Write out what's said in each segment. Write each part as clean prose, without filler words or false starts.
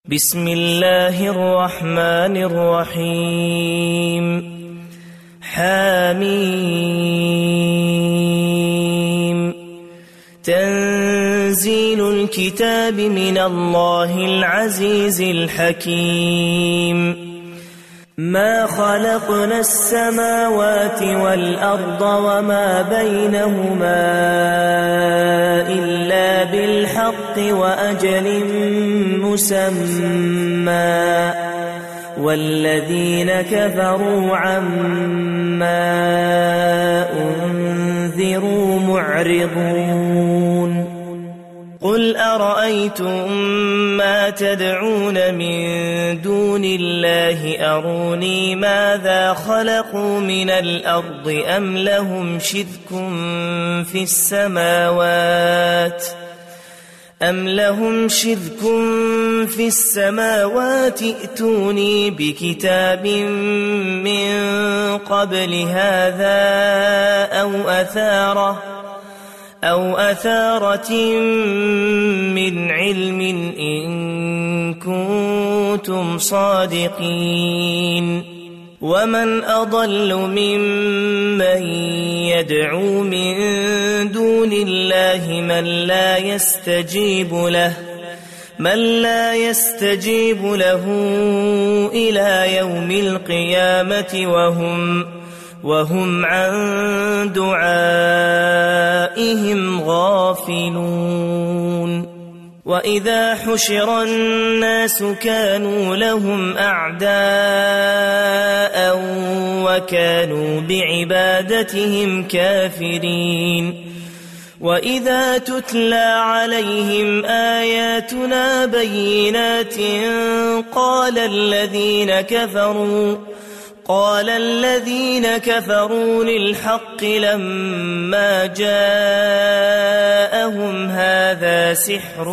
بسم الله الرحمن الرحيم حميم تنزيل الكتاب من الله العزيز الحكيم ما خلقنا السماوات والأرض وما بينهما إلا بالحق وأجل مسمى والذين كفروا عما أنذروا معرضون قل أرأيتم ما تدعون من دون الله أروني ماذا خلقوا من الأرض أم لهم شرك في السماوات ائتوني بكتاب من قبل هذا أو أثارة من علم إن كنتم صادقين ومن أضل ممن يدعو من دون الله من لا يستجيب له إلى يوم القيامة وهم عن دعائهم غافلون وإذا حشر الناس كانوا لهم أعداء وكانوا بعبادتهم كافرين وإذا تتلى عليهم آياتنا بينات قال الذين كفروا للحق لما جاءهم هذا سحر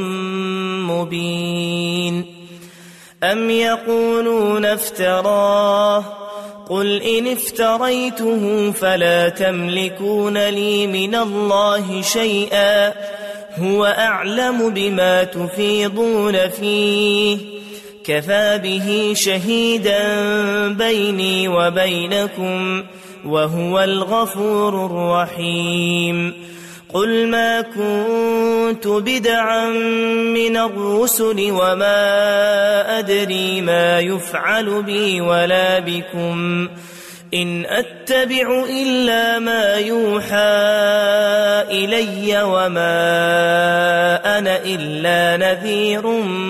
مبين أم يقولون افتراه قل إن افتريته فلا تملكون لي من الله شيئا هو أعلم بما تفيضون فيه كفى به شهيدا بيني وبينكم وهو الغفور الرحيم قل ما كنت بدعا من الرسل وما أدري ما يفعل بي ولا بكم إن أتبع إلا ما يوحى إلي وما أنا إلا نذير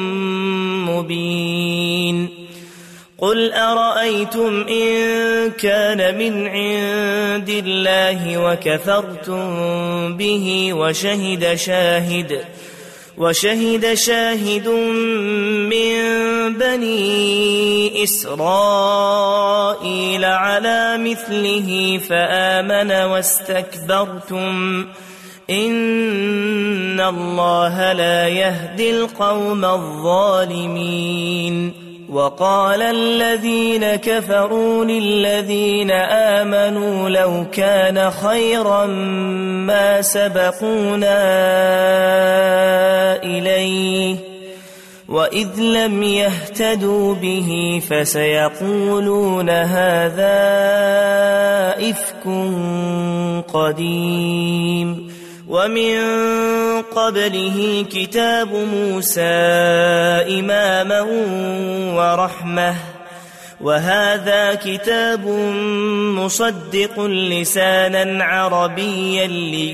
مبين قل أرأيتم إن كان من عند الله وكفرتم به وشهد شاهد من بني إسرائيل على مثله فآمن واستكبرتم إن الله لا يهدي القوم الظالمين وقال الذين كفروا للذين آمنوا لو كان خيرا ما سبقونا إليه وإذ لم يهتدوا به فسيقولون هذا إفك قديم ومن قبله كتاب موسى إماما ورحمة وهذا كتاب مصدق لسانا عربيا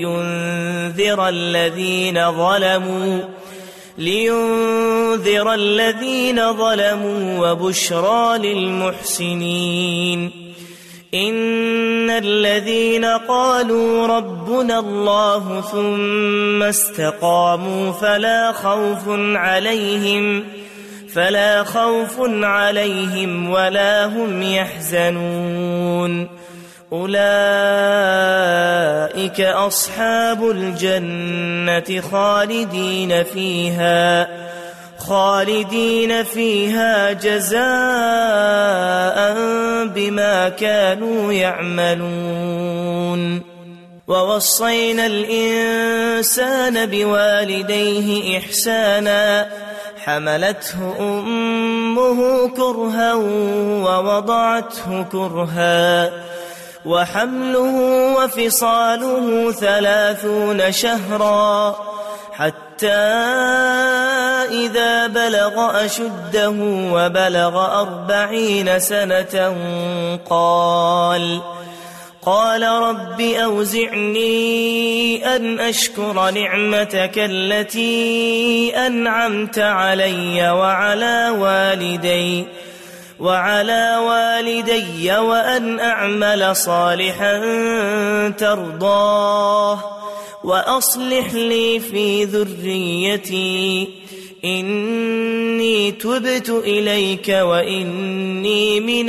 لينذر الذين ظلموا وبشرى للمحسنين إن الذين قالوا ربنا الله ثم استقاموا فلا خوف عليهم ولا هم يحزنون أولئك أصحاب الجنة خالدين فيها جزاء بما كانوا يعملون ووصينا الإنسان بوالديه إحسانا حملته أمه كرها ووضعته كرها وحمله وفصاله 30 شهرا حتى إذا بلغ أشده وبلغ 40 سنة قال رب أوزعني أن أشكر نعمتك التي أنعمت علي وعلى والدي وأن أعمل صالحا ترضاه وأصلح لي في ذريتي إني تبت إليك وإني من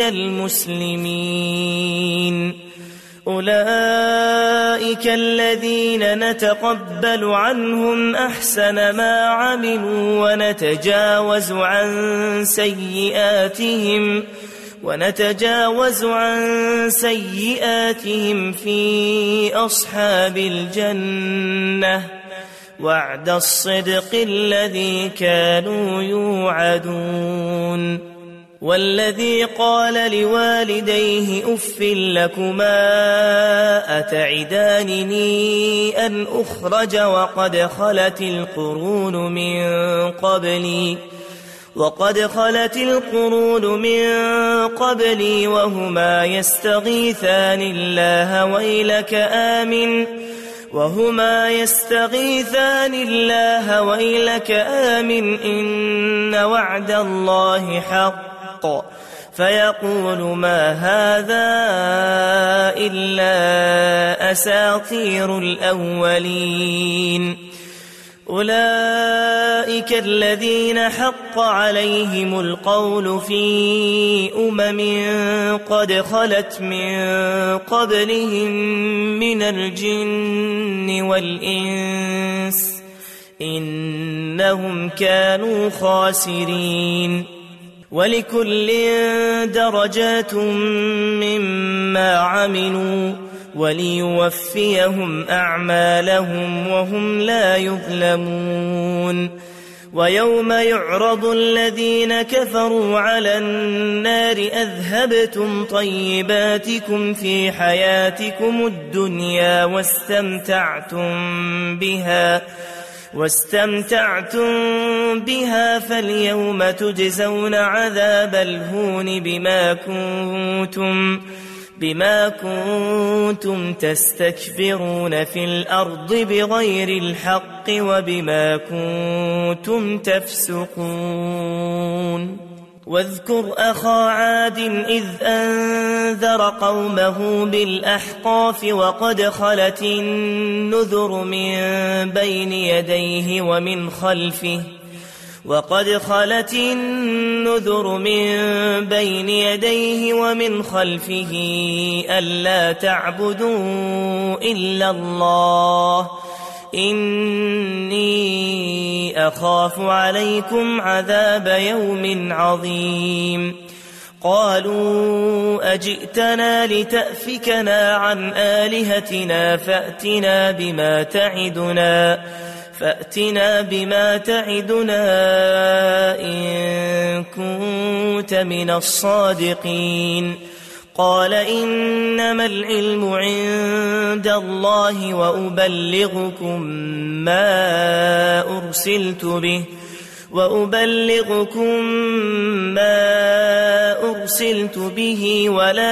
المسلمين. أولئك الذين نتقبل عنهم أحسن ما عملوا ونتجاوز عن سيئاتهم في أصحاب الجنة وعد الصدق الذي كانوا يوعدون. والذي قال لوالديه أف لكما أتعدانني أن أخرج وقد خلت القرون من قبلي وهما يستغيثان الله ويلك آمن إن وعد الله حق فيقول ما هذا إلا أساطير الأولين. أولئك الذين حق عليهم القول في قد خلت من قبلهم من الجن والإنس إنهم كانوا خاسرين. ولكل درجات مما عملوا وليوفيهم أعمالهم وهم لا يظلمون. ويوم يعرض الذين كفروا على النار أذهبتم طيباتكم في حياتكم الدنيا واستمتعتم بها فاليوم تجزون عذاب الهون بما كنتم تستكبرون في الأرض بغير الحق وبما كنتم تفسقون. واذكر أخا عاد إذ أنذر قومه بالأحقاف وقد خلت النذر من بين يديه ومن خلفه ألا تعبدوا إلا الله إني أخاف عليكم عذاب يوم عظيم. قالوا أجئتنا لتأفكنا عن آلهتنا فأتنا بما تعدنا إن كنت من الصادقين. قال إنما العلم عند الله وأبلغكم ما أرسلت به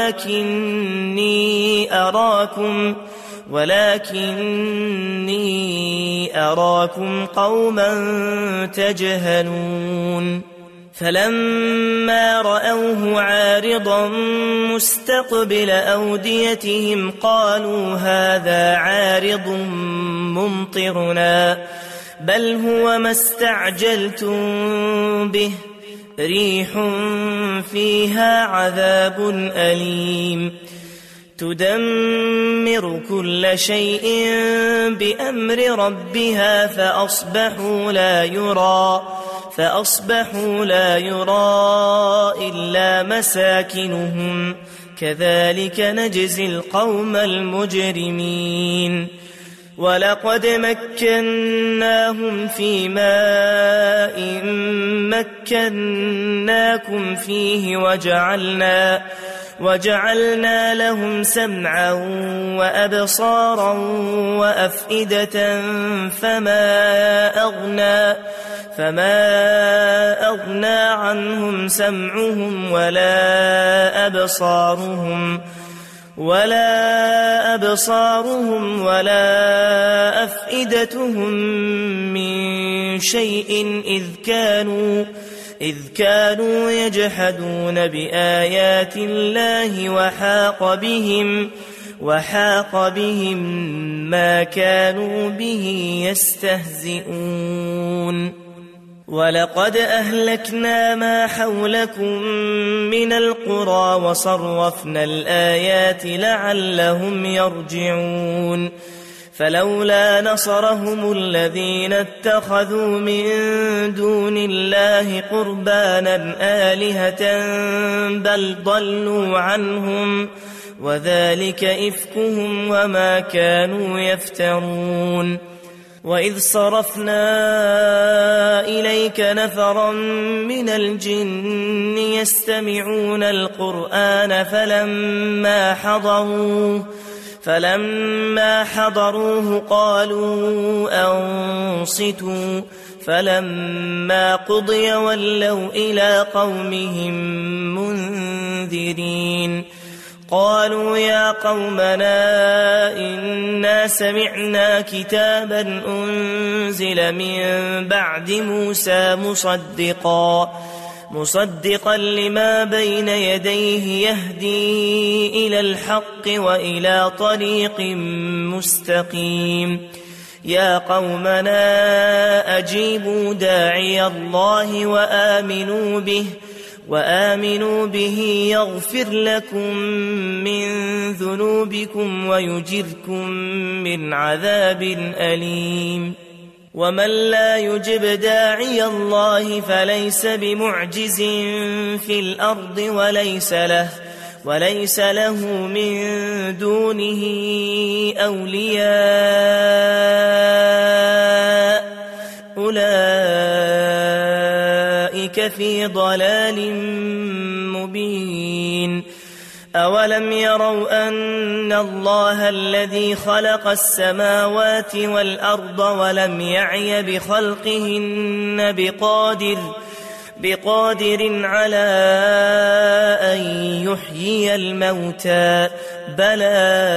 ولكني أراكم قوما تجهلون. فلما رأوه عارضا مستقبل أوديتهم قالوا هذا عارض ممطرنا بل هو ما استعجلتم به ريح فيها عذاب أليم تدمر كل شيء بأمر ربها فأصبحوا لا يرى إلا مساكنهم كذلك نجزي القوم المجرمين. ولقد مكناهم في ماء مكناكم فيه وجعلنا لهم سمعا وأبصارا وأفئدة فما أغنى عنهم سمعهم ولا أبصارهم ولا أفئدتهم من شيء إذ كانوا يجحدون بآيات الله وحاق بهم ما كانوا به يستهزئون ولقد أهلكنا ما حولكم من القرى وصرفنا الآيات لعلهم يرجعون فلولا نصرهم الذين اتخذوا من دون الله قربانا آلهة بل ضلوا عنهم وذلك إفكهم وما كانوا يفترون وإذ صرفنا إليك نفرا من الجن يستمعون القرآن فلما حضروه قالوا أنصتوا فلما قضي ولوا إلى قومهم منذرين قالوا يا قومنا إنا سمعنا كتابا أنزل من بعد موسى مصدقا لما بين يديه يهدي إلى الحق وإلى طريق مستقيم يا قومنا أجيبوا داعي الله وآمنوا به يغفر لكم من ذنوبكم ويجركم من عذاب أليم ومن لا يجب داعي الله فليس بمعجز في الأرض وليس له من دونه أولياء أولئك في ضلال مبين أولم يروا أن الله الذي خلق السماوات والأرض ولم يعي بخلقهن بقادر على أن يحيي الموتى بلى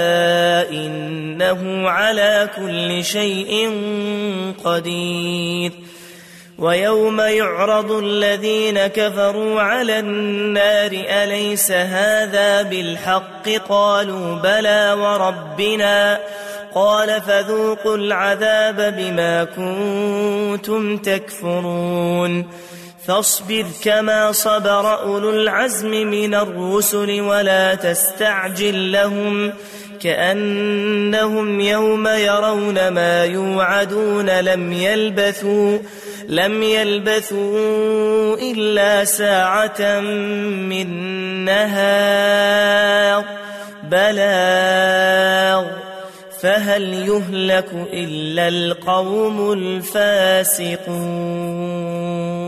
إنه على كل شيء قدير ويوم يعرض الذين كفروا على النار أليس هذا بالحق قالوا بلى وربنا قال فذوقوا العذاب بما كنتم تكفرون فاصبر كما صبر أولو العزم من الرسل ولا تستعجل لهم كأنهم يوم يرون ما يوعدون لم يلبثوا إلا ساعة من نهار بلاغ فهل يهلك إلا القوم الفاسقون